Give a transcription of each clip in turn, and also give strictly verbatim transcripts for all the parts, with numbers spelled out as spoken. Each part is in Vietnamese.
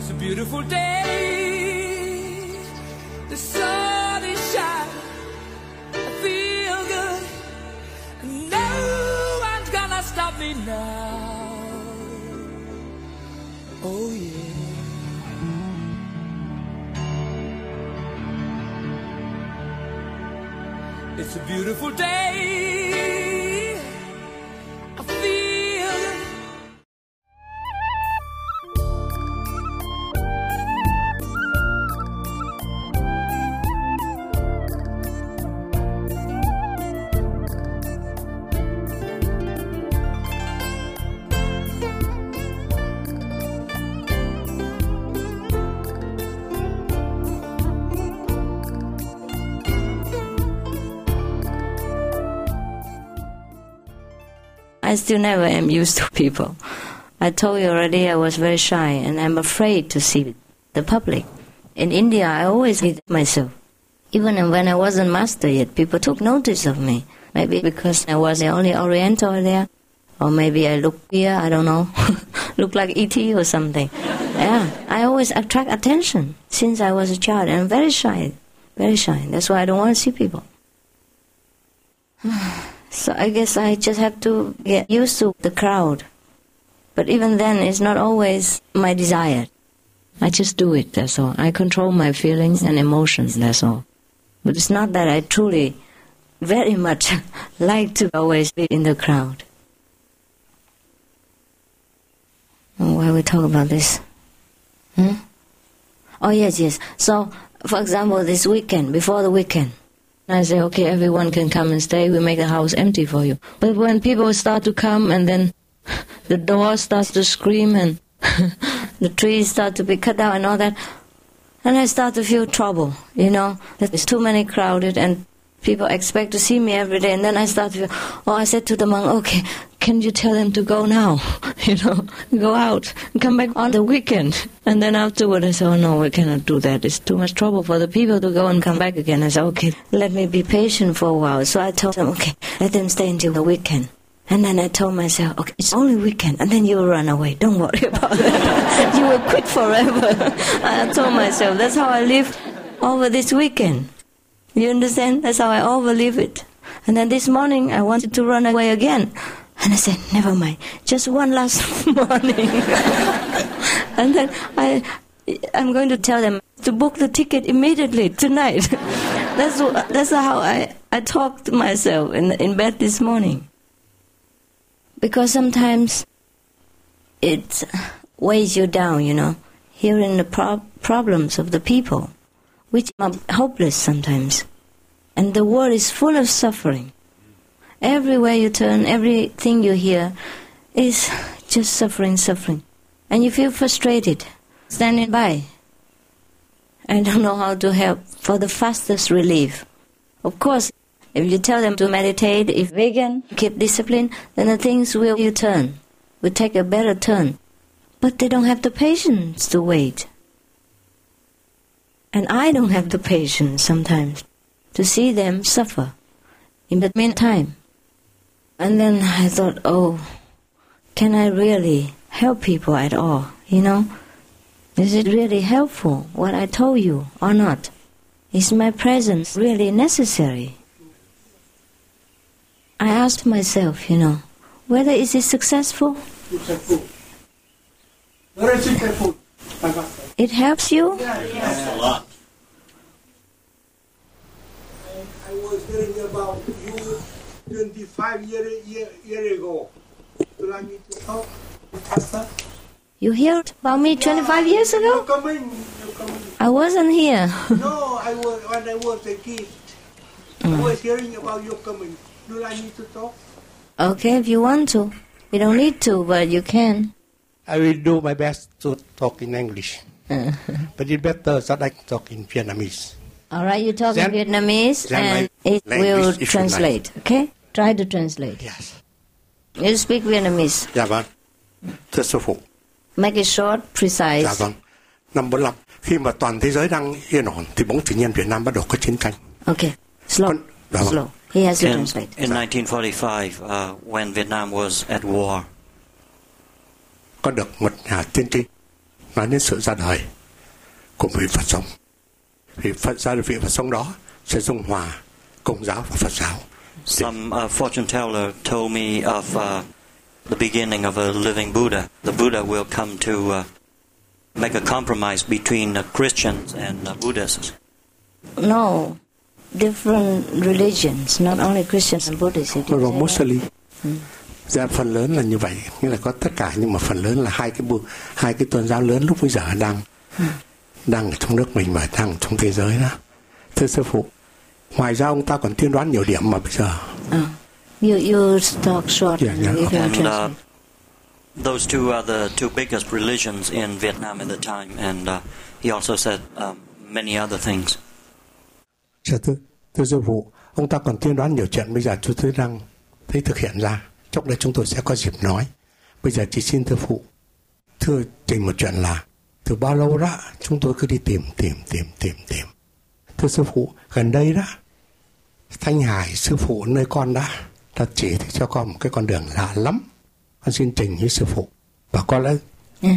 It's a beautiful day. The sun is shining. I feel good. And no one's gonna stop me now. Oh yeah. It's a beautiful day. I feel good. I still never am used to people. I told you already I was very shy and I'm afraid to see the public. In India, I always hid myself. Even when I wasn't master yet, people took notice of me. Maybe because I was the only Oriental there, or maybe I look here, I don't know, look like E T or something. Yeah, I always attract attention since I was a child, and I'm very shy, very shy. That's why I don't want to see people. So I guess I just have to get used to the crowd. But even then, it's not always my desire. I just do it, that's all. I control my feelings and emotions, that's all. But it's not that I truly, very much like to always be in the crowd. Oh, why we talk about this? Hmm? Oh, yes, yes. So, for example, this weekend, before the weekend, I say, okay, everyone can come and stay, we make the house empty for you. But when people start to come and then the door starts to scream and the trees start to be cut down and all that, and I start to feel trouble, you know, that there's too many crowded and people expect to see me every day. And then I start to feel, oh, I said to the monk, okay, can you tell them to go now, you know, go out and come back on the weekend. And then afterward I said, oh no, we cannot do that. It's too much trouble for the people to go and come back again. I said, okay, let me be patient for a while. So I told them, okay, let them stay until the weekend. And then I told myself, okay, it's only weekend, and then you will run away. Don't worry about it. You will quit forever. I told myself, that's how I live over this weekend. You understand? That's how I overlive it. And then this morning, I wanted to run away again. And I said, never mind, just one last morning. And then I, I'm going to tell them to book the ticket immediately, tonight. That's that's how I, I talked to myself in, in bed this morning. Because sometimes it weighs you down, you know, hearing the pro- problems of the people, which are hopeless sometimes. And the world is full of suffering. Everywhere you turn, everything you hear is just suffering, suffering. And you feel frustrated, standing by. I don't know how to help for the fastest relief. Of course, if you tell them to meditate, if vegan, keep discipline, then the things will turn, will take a better turn. But they don't have the patience to wait. And I don't have the patience sometimes to see them suffer in the meantime. And then I thought, oh, can I really help people at all, you know? Is it really helpful, what I told you, or not? Is my presence really necessary? I asked myself, you know, whether is it successful? Very successful. It helps you? Yeah, Yes, a lot. I, I was hearing about you twenty-five years year, year ago. Do I need to talk with Pastor? You heard about me twenty-five years ago? You coming, you coming. I wasn't here. No, I was when I was a kid. Mm. I was hearing about you coming. Do I need to talk? Okay, if you want to. You don't need to, but you can. I will do my best to talk in English. But it's better that I talk in Vietnamese. All right, you talk Then- in Vietnamese then and my it will language, if you translate, okay? Try to translate. Yes. You speak Vietnamese. Dạ vâng. Thưa sư phụ. Make it short, precise. Dạ vâng. Năm bốn lăm, khi mà toàn thế giới đang yên ổn thì bỗng tự nhiên Việt Nam bắt đầu có chiến tranh. Okay, slow, Con- dạ vâng. slow. He has to In, translate. in nineteen forty-five, uh, when Vietnam was at war, Có được một nhà tiên tri nói đến sự ra đời của vị Phật sống. Vị Phật ra đời, vị Phật sống đó sẽ dung hòa Công giáo và Phật giáo. Some uh, fortune teller told me of uh, the beginning of a living Buddha. The Buddha will come to uh, make a compromise between uh, Christians and uh, Buddhists. No, different religions, not only Christians and Buddhists. Rồi mostly. Ừ. Dạ, phần lớn là như vậy, nghĩa là có tất cả, nhưng mà phần lớn là hai cái bu, hai cái tôn giáo lớn lúc bây giờ đang ừ. đang ở trong nước mình và đang ở trong thế giới đó. Thưa sư phụ, ngoài ra ông ta còn tiên đoán nhiều điểm mà bây giờ. Uh, you you talk short. Yeah, yeah. And uh, those two are the two biggest religions in Vietnam at the time, and uh, he also said um, many other things. Dạ, thưa, thưa sư phụ, ông ta còn tiên đoán nhiều chuyện bây giờ chúng tôi đang thấy thực hiện ra. Chốc nữa chúng tôi sẽ có dịp nói. Bây giờ chỉ xin thưa phụ, thưa trình một chuyện là từ bao lâu đó chúng tôi cứ đi tìm tìm tìm tìm tìm. Thưa sư phụ, gần đây đó Thanh Hải sư phụ nơi con đã đã chỉ cho con một cái con đường lạ lắm. Con xin trình với sư phụ và con đã yeah.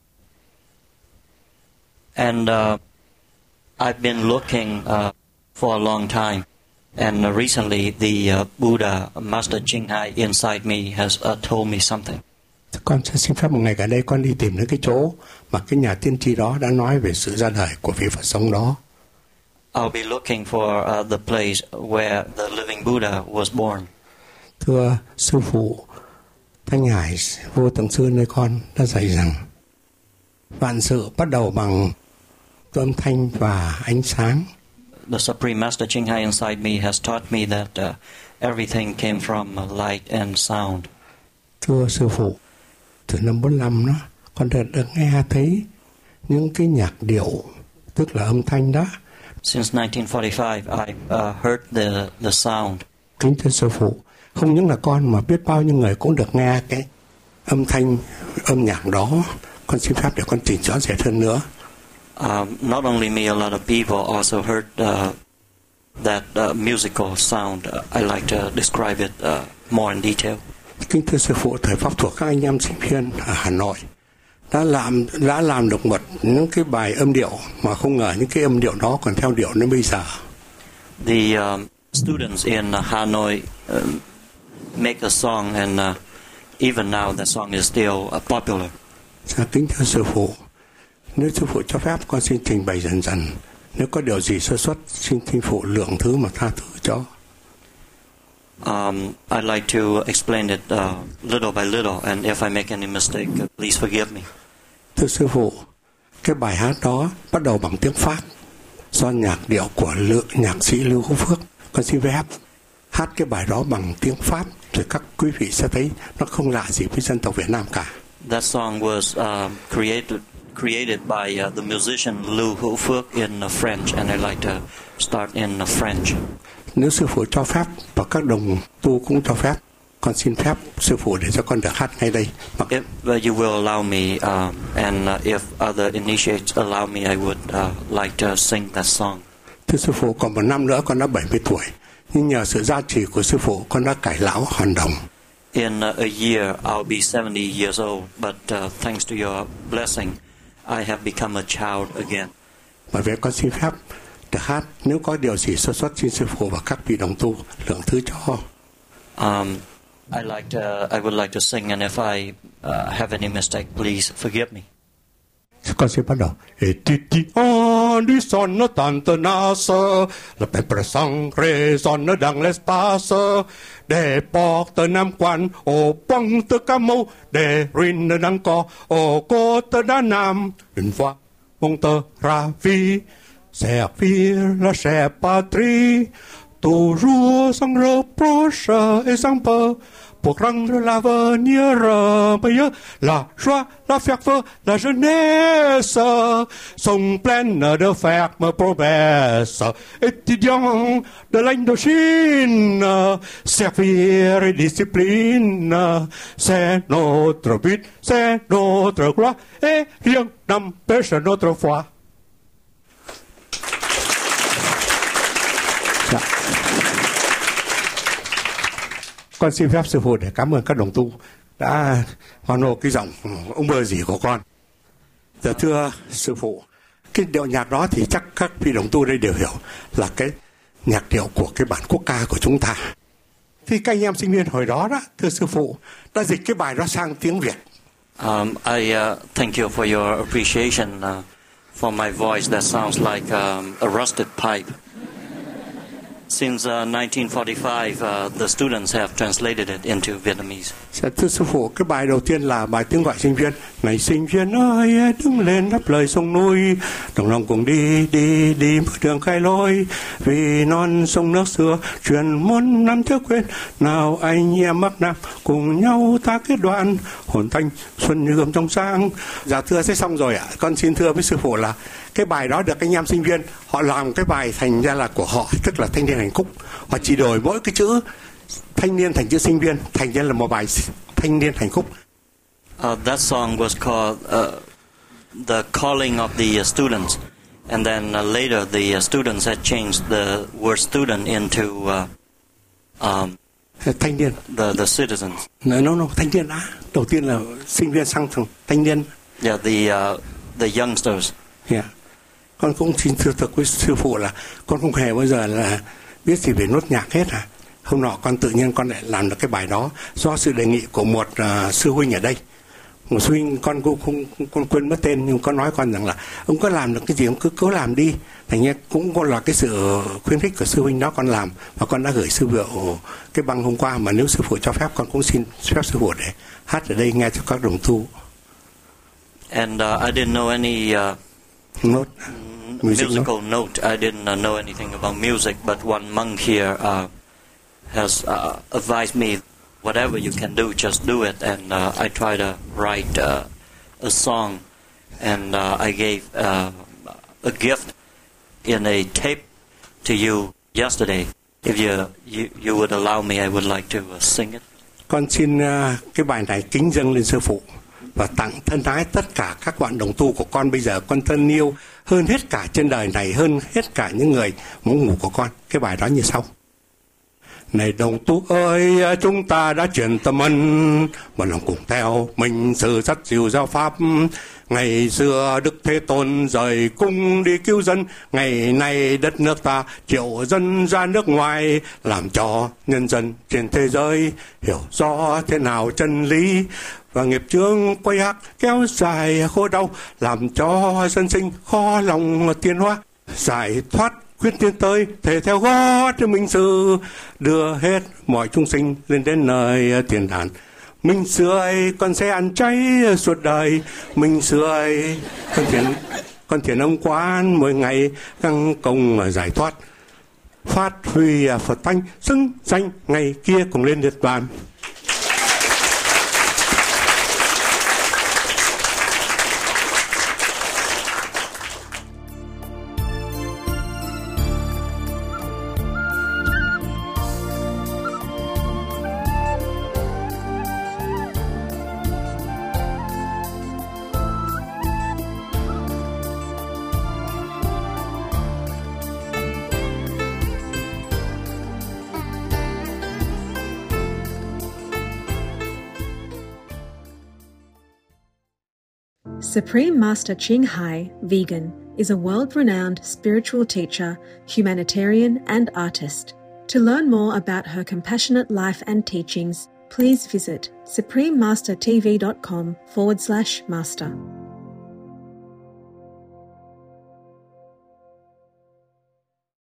And uh, I've been looking uh, for a long time. And uh, recently, the uh, Buddha, Master Ching Hai, inside me has uh, told me something. Con sẽ xin phép một ngày ở đây con đi tìm đến cái chỗ mà cái nhà tiên tri đó đã nói về sự ra đời của vị Phật sống đó. I'll be looking for uh, the place where the living Buddha was born. Thưa sư phụ, Thanh Hải vô tận sư nơi con đã dạy rằng vạn sự bắt đầu bằng âm thanh và ánh sáng. The Supreme Master Ching Hai inside me has taught me that uh, everything came from uh, light and sound. Thưa sư phụ, từ năm bốn lăm đó, con đã được nghe thấy những cái nhạc điệu, tức là âm thanh đó. Since nineteen forty-five, I uh, heard the the sound. Kính thưa sư phụ, không những là con mà biết bao nhiêu người cũng được nghe cái âm thanh, âm nhạc đó. Con xin phép để con chỉnh rõ rệt hơn nữa. Um, not only me, a lot of people also heard uh, that uh, musical sound. Uh, I like to describe it uh, more in detail. Kính thưa sư phụ, thời Pháp thuộc các anh em sinh viên ở Hà Nội đã làm đã làm được một những cái bài âm điệu mà không ngờ những cái âm điệu đó còn theo điệu đến bây giờ. The um, students in uh, Hanoi uh, make a song, and uh, even now that song is still uh, popular. Dạ, kính thưa sư phụ, nếu sư phụ cho phép con xin trình bày dần dần. Nếu có điều gì sơ suất, xin sư phụ lượng thứ mà tha thứ cho. Um, I'd like to explain it uh, little by little, and if I make any mistake, uh, please forgive me. Thưa sư phụ, cái bài hát đó bắt đầu bằng tiếng Pháp, do nhạc điệu của lượng nhạc sĩ Lưu Hữu Phước. Con xin phép hát cái bài đó bằng tiếng Pháp, rồi các quý vị sẽ thấy nó không lạ gì với dân tộc Việt Nam cả. That song was uh, created created by uh, the musician Lưu Hữu Phước in uh, French, and I like to start in uh, French. Nếu sư phụ cho phép và các đồng tu cũng cho phép, con xin phép sư phụ để cho con được hát ngay đây. If uh, you will allow me, um, and uh, if other initiates allow me, I would uh, like to sing that song. Thưa sư phụ, còn một năm nữa con đã bảy mươi tuổi, nhưng nhờ sự gia trì của sư phụ, con đã cải lão hoàn đồng. In uh, a year, I'll be seventy years old, but uh, thanks to your blessing, I have become a child again. Bởi vậy con xin phép được hát. Nếu có điều gì sơ suất, xin sư phụ và các vị đồng tu lượng thứ cho. Um, I like to, I would like to sing, and if I uh, have any mistake, please forgive me. Con xin bắt đầu. E titi andi sono tanto naso, la pepper sangre sono dans l'espace, de porte nam quan, au pont de camo, de ruines d'encore, au côte d'un âme. Une fois, on te ravit, servir la chère patrie, toujours sans reproche et sans peur, pour rendre l'avenir meilleur. La joie, la ferveur, la jeunesse sont pleines de fermes promesses. Étudiants de l'Indochine, servir et discipline, c'est notre but, c'est notre gloire, et rien n'empêche notre foi. Dạ. Con xin phép sư phụ để cảm ơn các đồng tu đã hoan hô cái giọng ông bơ gì của con. Dạ thưa sư phụ, cái điệu nhạc đó thì chắc các vị đồng tu đây đều hiểu là cái nhạc điệu của cái bản quốc ca của chúng ta. Thì các anh em sinh viên hồi đó đó, thưa sư phụ, đã dịch cái bài đó sang tiếng Việt. Um, I uh, thank you for your appreciation uh, for my voice that sounds like um, a rusted pipe. Since uh, nineteen forty-five, uh, the students have translated it into Vietnamese. Thưa sư phụ, cái bài đầu tiên là bài tiếng gọi sinh viên. Này sinh viên ơi, đứng lên đáp lời sông núi, đồng lòng cùng đi, đi, đi bước đường khai lối. Vì non sông nước xưa, truyền muôn năm chưa quên. Nào anh em Bắc Nam, cùng nhau ta kết đoàn, hồn thanh xuân như gươm trong sáng. Dạ thưa, sẽ xong rồi ạ. À. Con xin thưa với sư phụ là cái bài đó được anh em sinh viên họ làm cái bài thành ra là của họ, tức là thanh niên hành khúc. Họ chỉ đổi mỗi cái chữ thanh niên thành chữ sinh viên, thành ra là một bài thanh niên hành khúc. Uh, that song was called uh, The Calling of the Students, and then uh, later the uh, students had changed the word student into uh, um, thanh niên, the the citizens. No, no, no, thanh niên đã. Đầu tiên là sinh viên sang thành thanh niên. Yeah, the uh, the youngsters. Yeah. Con cũng xin thưa thật với sư phụ là con không hề bao giờ là biết gì về nốt nhạc hết à. Hôm nọ con tự nhiên con lại làm được cái bài đó do sự đề nghị của một uh, sư huynh ở đây. Một sư huynh con cũng không con quên mất tên, nhưng con nói con rằng là ông có làm được cái gì ông cứ cố làm đi. Thành ra cũng có là cái sự khuyến khích của sư huynh đó con làm, và con đã gửi sư phụ cái băng hôm qua, mà nếu sư phụ cho phép con cũng xin phép sư phụ để hát ở đây nghe cho các đồng tu. And uh, I didn't know any uh, note. Music musical note. note. I didn't uh, know anything about music, but one monk here uh, has uh, advised me, whatever you can do, just do it. And uh, I tried to write uh, a song, and uh, I gave uh, a gift in a tape to you yesterday. If you, you you would allow me, I would like to uh, sing it. Con xin uh, cái bài này kính dâng lên sư phụ và tặng thân ái tất cả các bạn đồng tu của con. Bây giờ con thân yêu hơn hết cả trên đời này, hơn hết cả những người muốn ngủ của con. Cái bài đó như sau: Này đồng tu ơi, chúng ta đã truyền tâm ân, một lòng cùng theo mình sự dắt dìu giáo pháp. Ngày xưa Đức Thế Tôn rời cung đi cứu dân, ngày nay đất nước ta triệu dân ra nước ngoài, làm cho nhân dân trên thế giới hiểu rõ thế nào chân lý, và nghiệp chướng quay ác kéo dài khổ đau, làm cho dân sinh khó lòng tiến hóa, giải thoát quyết tiến tới thể theo gót minh sư, đưa hết mọi chúng sinh lên đến nơi tiền đàn. Minh sư ơi, con sẽ ăn cháy suốt đời. Minh sư ơi, con thiền con thiền ông quán mỗi ngày căng công giải thoát, phát huy Phật tánh xứng danh, ngày kia cùng lên Niết bàn. Supreme Master Ching Hai, vegan, is a world-renowned spiritual teacher, humanitarian, and artist. To learn more about her compassionate life and teachings, please visit suprememastertv.com forward slash master.